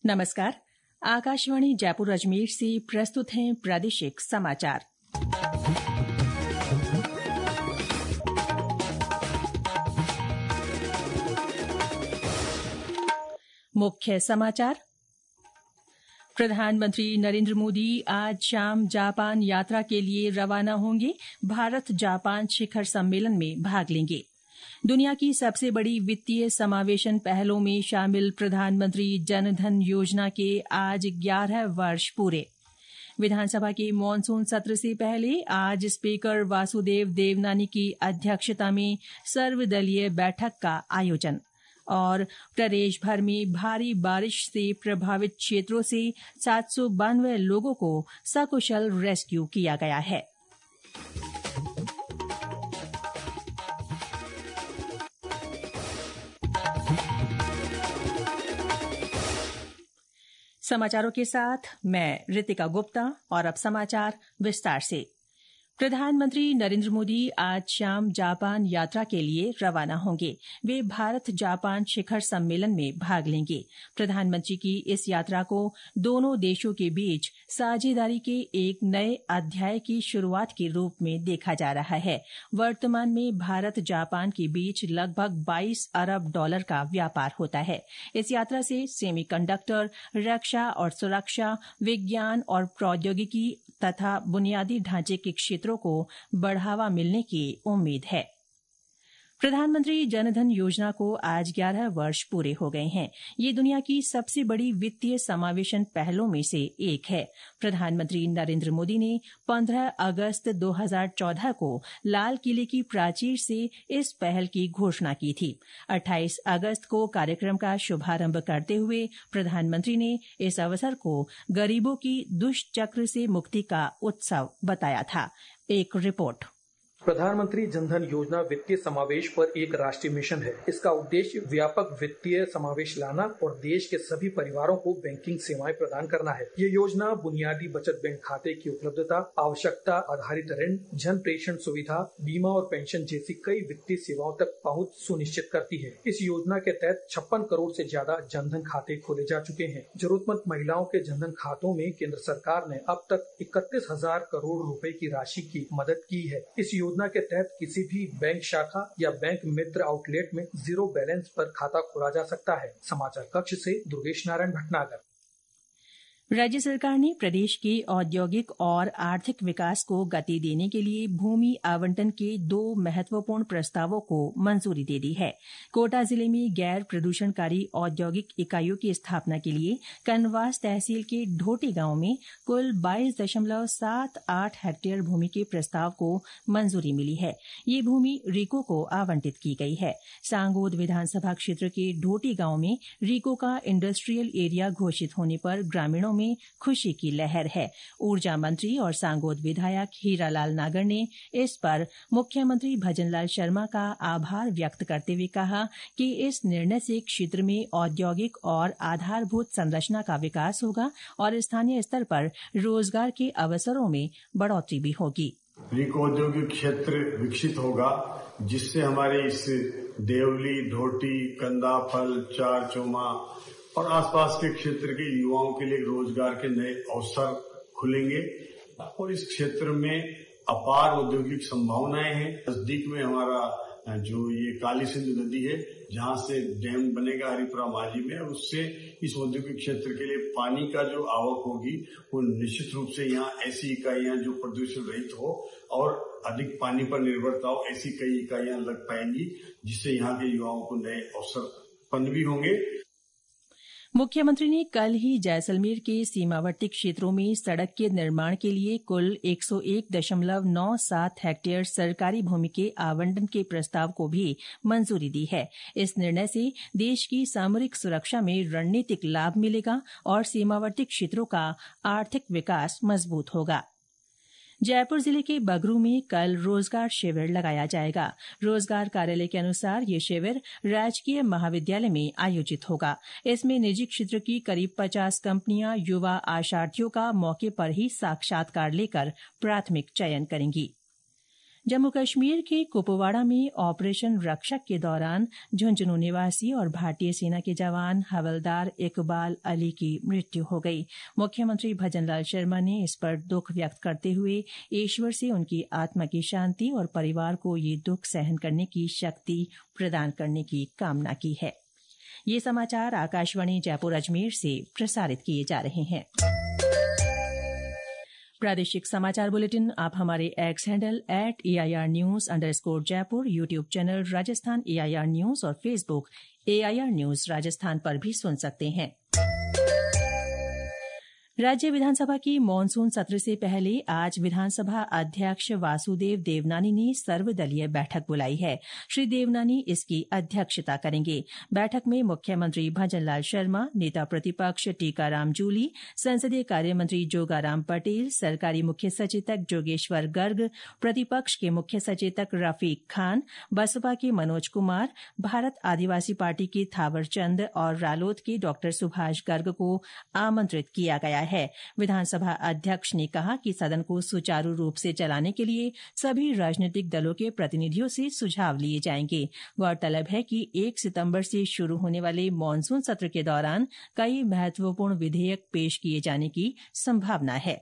नमस्कार। आकाशवाणी जयपुर अजमेर से प्रस्तुत हैं प्रादेशिक समाचार। मुख्य समाचार। प्रधानमंत्री नरेंद्र मोदी आज शाम जापान यात्रा के लिए रवाना होंगे। भारत जापान शिखर सम्मेलन में भाग लेंगे। दुनिया की सबसे बड़ी वित्तीय समावेशन पहलों में शामिल प्रधानमंत्री जनधन योजना के आज 11 वर्ष पूरे। विधानसभा के मानसून सत्र से पहले आज स्पीकर वासुदेव देवनानी की अध्यक्षता में सर्वदलीय बैठक का आयोजन। और प्रदेश भर में भारी बारिश से प्रभावित क्षेत्रों से 792 लोगों को सकुशल रेस्क्यू किया गया है। समाचारों के साथ मैं रितिका गुप्ता और अब समाचार विस्तार से। प्रधानमंत्री नरेंद्र मोदी आज शाम जापान यात्रा के लिए रवाना होंगे। वे भारत जापान शिखर सम्मेलन में भाग लेंगे। प्रधानमंत्री की इस यात्रा को दोनों देशों के बीच साझेदारी के एक नए अध्याय की शुरुआत के रूप में देखा जा रहा है। वर्तमान में भारत जापान के बीच लगभग 22 अरब डॉलर का व्यापार होता है। इस यात्रा से सेमीकंडक्टर, रक्षा और सुरक्षा, विज्ञान और प्रौद्योगिकी तथा बुनियादी ढांचे के क्षेत्रों को बढ़ावा मिलने की उम्मीद है। प्रधानमंत्री जनधन योजना को आज 11 वर्ष पूरे हो गए हैं। ये दुनिया की सबसे बड़ी वित्तीय समावेशन पहलों में से एक है। प्रधानमंत्री नरेंद्र मोदी ने 15 अगस्त 2014 को लाल किले की प्राचीर से इस पहल की घोषणा की थी। 28 अगस्त को कार्यक्रम का शुभारंभ करते हुए प्रधानमंत्री ने इस अवसर को गरीबों की दुष्चक्र से मुक्ति का उत्सव बताया था। एक रिपोर्ट। प्रधानमंत्री जनधन योजना वित्तीय समावेश पर एक राष्ट्रीय मिशन है। इसका उद्देश्य व्यापक वित्तीय समावेश लाना और देश के सभी परिवारों को बैंकिंग सेवाएं प्रदान करना है। ये योजना बुनियादी बचत बैंक खाते की उपलब्धता, आवश्यकता आधारित ऋण, जन प्रेषण सुविधा, बीमा और पेंशन जैसी कई वित्तीय सेवाओं तक पहुंच सुनिश्चित करती है। इस योजना के तहत 56 करोड़ से ज्यादा जनधन खाते खोले जा चुके हैं। जरूरतमंद महिलाओं के जनधन खातों में केंद्र सरकार ने अब तक 31,000 करोड़ रुपए की राशि की मदद की है। इस योजना के तहत किसी भी बैंक शाखा या बैंक मित्र आउटलेट में 0 बैलेंस पर खाता खोला जा सकता है। समाचार कक्ष से दुर्गेश नारायण भटनागर। राज्य सरकार ने प्रदेश के औद्योगिक और आर्थिक विकास को गति देने के लिए भूमि आवंटन के 2 महत्वपूर्ण प्रस्तावों को मंजूरी दे दी है। कोटा जिले में गैर प्रदूषणकारी औद्योगिक इकाइयों की स्थापना के लिए कनवास तहसील के ढोटी गांव में कुल 22.78 हेक्टेयर भूमि के प्रस्ताव को मंजूरी मिली है। ये भूमि रीको को आवंटित की गई है। सांगोद विधानसभा क्षेत्र के ढोटी गांव में रीको का इंडस्ट्रियल एरिया घोषित होने पर ग्रामीणों में खुशी की लहर है। ऊर्जा मंत्री और सांगोद विधायक हीरालाल नागर ने इस पर मुख्यमंत्री भजनलाल शर्मा का आभार व्यक्त करते हुए कहा कि इस निर्णय से क्षेत्र में औद्योगिक और आधारभूत संरचना का विकास होगा और स्थानीय स्तर पर रोजगार के अवसरों में बढ़ोतरी भी होगी। रीको औद्योगिक क्षेत्र विकसित होगा, जिससे हमारे इस देवली, ढोटी, कंदाफल, चारचोमा और आसपास के क्षेत्र के युवाओं के लिए रोजगार के नए अवसर खुलेंगे और इस क्षेत्र में अपार औद्योगिक संभावनाएं हैं। नजदीक में हमारा जो ये काली सिंधु नदी है, जहां से डैम बनेगा हरिपुरा माझी में, उससे इस औद्योगिक क्षेत्र के लिए पानी का जो आवक होगी वो निश्चित रूप से यहाँ ऐसी इकाइयां जो प्रदूषण रहित हो और अधिक पानी पर निर्भरता हो, ऐसी कई इकाइयां लग पाएंगी, जिससे यहाँ के युवाओं को नए अवसर उत्पन्न भी होंगे। मुख्यमंत्री ने कल ही जैसलमेर के सीमावर्ती क्षेत्रों में सड़क के निर्माण के लिए कुल 101.97 हेक्टेयर सरकारी भूमि के आवंटन के प्रस्ताव को भी मंजूरी दी है। इस निर्णय से देश की सामरिक सुरक्षा में रणनीतिक लाभ मिलेगा और सीमावर्ती क्षेत्रों का आर्थिक विकास मजबूत होगा। जयपुर जिले के बगरू में कल रोजगार शिविर लगाया जाएगा। रोजगार कार्यालय के अनुसार ये शिविर राजकीय महाविद्यालय में आयोजित होगा। इसमें निजी क्षेत्र की करीब 50 कंपनियां युवा आशार्थियों का मौके पर ही साक्षात्कार लेकर प्राथमिक चयन करेंगी। जम्मू कश्मीर के कुपवाड़ा में ऑपरेशन रक्षक के दौरान झुंझुनू निवासी और भारतीय सेना के जवान हवलदार इकबाल अली की मृत्यु हो गई। मुख्यमंत्री भजनलाल शर्मा ने इस पर दुख व्यक्त करते हुए ईश्वर से उनकी आत्मा की शांति और परिवार को ये दुख सहन करने की शक्ति प्रदान करने की कामना की है। ये समाचार आकाशवाणी जयपुर अजमेर से प्रसारित किए जा रहे हैं। प्रादेशिक समाचार बुलेटिन आप हमारे X handle @AIRnews_Jaipur, YouTube channel Rajasthan AIR news और फेसबुक AIR न्यूज राजस्थान पर भी सुन सकते हैं। राज्य विधानसभा की मानसून सत्र से पहले आज विधानसभा अध्यक्ष वासुदेव देवनानी ने सर्वदलीय बैठक बुलाई है। श्री देवनानी इसकी अध्यक्षता करेंगे। बैठक में मुख्यमंत्री भजनलाल शर्मा, नेता प्रतिपक्ष टीकाराम जूली, संसदीय कार्य मंत्री जोगाराम पटेल, सरकारी मुख्य सचेतक जोगेश्वर गर्ग, प्रतिपक्ष के मुख्य सचेतक रफीक खान, बसपा के मनोज कुमार, भारत आदिवासी पार्टी के थावर चंद और रालोद के डॉ सुभाष गर्ग को आमंत्रित किया गया है। विधानसभा अध्यक्ष ने कहा कि सदन को सुचारू रूप से चलाने के लिए सभी राजनीतिक दलों के प्रतिनिधियों से सुझाव लिए जाएंगे। गौरतलब है कि 1 सितंबर से शुरू होने वाले मानसून सत्र के दौरान कई महत्वपूर्ण विधेयक पेश किए जाने की संभावना है।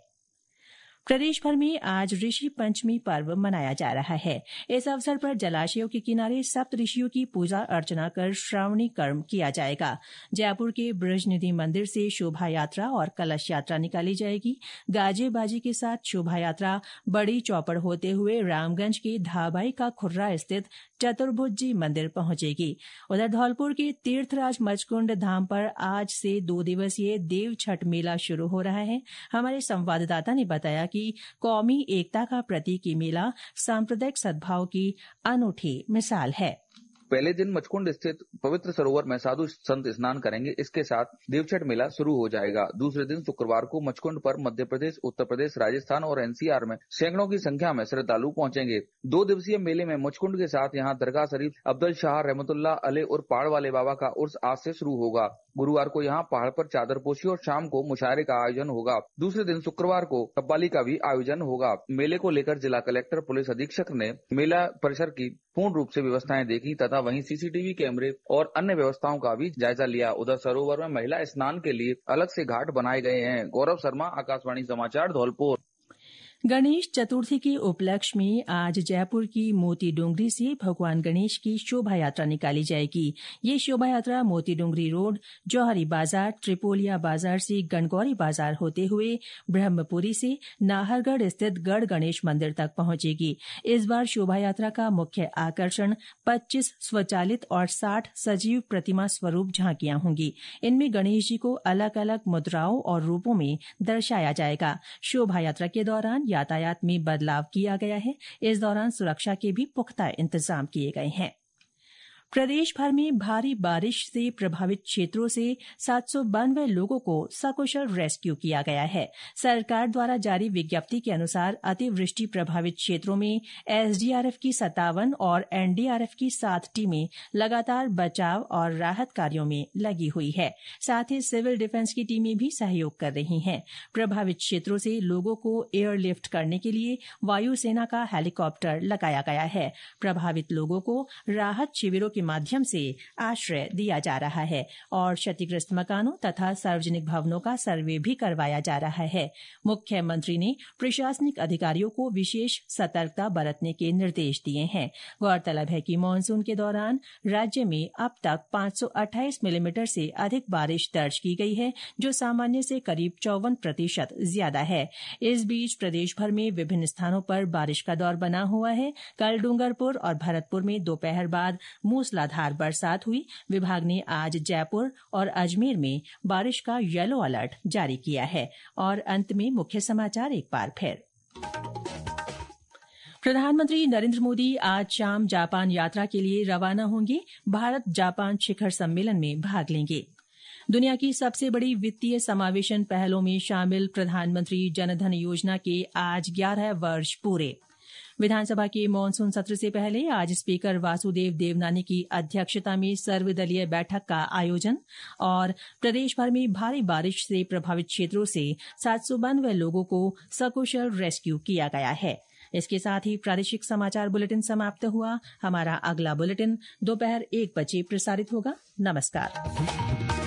प्रदेश भर में आज ऋषि पंचमी पर्व मनाया जा रहा है। इस अवसर पर जलाशयों के किनारे सप्त ऋषियों की पूजा अर्चना कर श्रावणी कर्म किया जाएगा। जयपुर के बृजनिधि मंदिर से शोभा यात्रा और कलश यात्रा निकाली जाएगी। गाजे बाजी के साथ शोभा यात्रा बड़ी चौपड़ होते हुए रामगंज के धाबाई का खुर्रा स्थित चतुर्भुजी मंदिर पहुंचेगी। उधर धौलपुर के तीर्थराज मचकुंड धाम पर आज से 2 दिवसीय देव छठ मेला शुरू हो रहा है। हमारे संवाददाता ने बताया कि कौमी एकता का प्रतीक ये मेला सांप्रदायिक सद्भाव की अनूठी मिसाल है। पहले दिन मचकुंड स्थित पवित्र सरोवर में साधु संत स्नान करेंगे। इसके साथ देवछठ मेला शुरू हो जाएगा। दूसरे दिन शुक्रवार को मचकुंड पर मध्य प्रदेश, उत्तर प्रदेश, राजस्थान और NCR में सैकड़ों की संख्या में श्रद्धालु पहुंचेंगे। 2 दिवसीय मेले में मचकुंड के साथ यहां दरगाह शरीफ अब्दुल शाह रहमतुल्लाह अलैह और पहाड़ वाले बाबा का उर्स आज से शुरू होगा। गुरुवार को यहाँ पहाड़ पर चादर पोशी और शाम को मुशायरे का आयोजन होगा। दूसरे दिन शुक्रवार को कव्वाली का भी आयोजन होगा। मेले को लेकर जिला कलेक्टर, पुलिस अधीक्षक ने मेला परिसर की पूर्ण रूप से व्यवस्थाएं देखी तथा वहीं CCTV कैमरे और अन्य व्यवस्थाओं का भी जायजा लिया। उधर सरोवर में महिला स्नान के लिए अलग से घाट बनाए गए हैं। गौरव शर्मा, आकाशवाणी समाचार, धौलपुर। गणेश चतुर्थी के उपलक्ष्य में आज जयपुर की मोती डोंगरी से भगवान गणेश की शोभा यात्रा निकाली जाएगी। ये शोभा यात्रा मोती डोंगरी रोड, जौहरी बाजार, त्रिपोलिया बाजार से गणगौरी बाजार होते हुए ब्रह्मपुरी से नाहरगढ़ स्थित गढ़ गणेश मंदिर तक पहुंचेगी। इस बार शोभा यात्रा का मुख्य आकर्षण 25 स्वचालित और 60 सजीव प्रतिमा स्वरूप झांकियां होंगी। इनमें गणेश जी को अलग अलग मुद्राओं और रूपों में दर्शाया जाएगा। शोभा यात्रा के दौरान यातायात में बदलाव किया गया है। इस दौरान सुरक्षा के भी पुख्ता इंतजाम किए गए हैं। प्रदेश भर में भारी बारिश से प्रभावित क्षेत्रों से 792 लोगों को सकुशल रेस्क्यू किया गया है। सरकार द्वारा जारी विज्ञप्ति के अनुसार अतिवृष्टि प्रभावित क्षेत्रों में SDRF की 57 और NDRF की 7 टीमें लगातार बचाव और राहत कार्यों में लगी हुई है। साथ ही सिविल डिफेंस की टीमें भी सहयोग कर रही हैं। प्रभावित क्षेत्रों से लोगों को एयरलिफ्ट करने के लिए वायुसेना का हेलीकॉप्टर लगाया गया है। प्रभावित लोगों को राहत शिविरों के माध्यम से आश्रय दिया जा रहा है और क्षतिग्रस्त मकानों तथा सार्वजनिक भवनों का सर्वे भी करवाया जा रहा है। मुख्यमंत्री ने प्रशासनिक अधिकारियों को विशेष सतर्कता बरतने के निर्देश दिए हैं। गौरतलब है कि मानसून के दौरान राज्य में अब तक 528 मिलीमीटर से अधिक बारिश दर्ज की गई है, जो सामान्य से करीब 54% ज्यादा है। इस बीच प्रदेश भर में विभिन्न स्थानों पर बारिश का दौर बना हुआ है। कल डूंगरपुर और भरतपुर में दोपहर बाद मूसलाधार बरसात हुई। विभाग ने आज जयपुर और अजमेर में बारिश का येलो अलर्ट जारी किया है। और अंत में मुख्य समाचार एक बार फिर। प्रधानमंत्री नरेंद्र मोदी आज शाम जापान यात्रा के लिए रवाना होंगे। भारत जापान शिखर सम्मेलन में भाग लेंगे। दुनिया की सबसे बड़ी वित्तीय समावेशन पहलों में शामिल प्रधानमंत्री जनधन योजना के आज 11 वर्ष पूरे। विधानसभा के मानसून सत्र से पहले आज स्पीकर वासुदेव देवनानी की अध्यक्षता में सर्वदलीय बैठक का आयोजन। और प्रदेश भर में भारी बारिश से प्रभावित क्षेत्रों से 792 लोगों को सकुशल रेस्क्यू किया गया है। इसके साथ ही प्रादेशिक समाचार बुलेटिन समाप्त हुआ। हमारा अगला बुलेटिन दोपहर 1 बजे प्रसारित होगा। नमस्कार।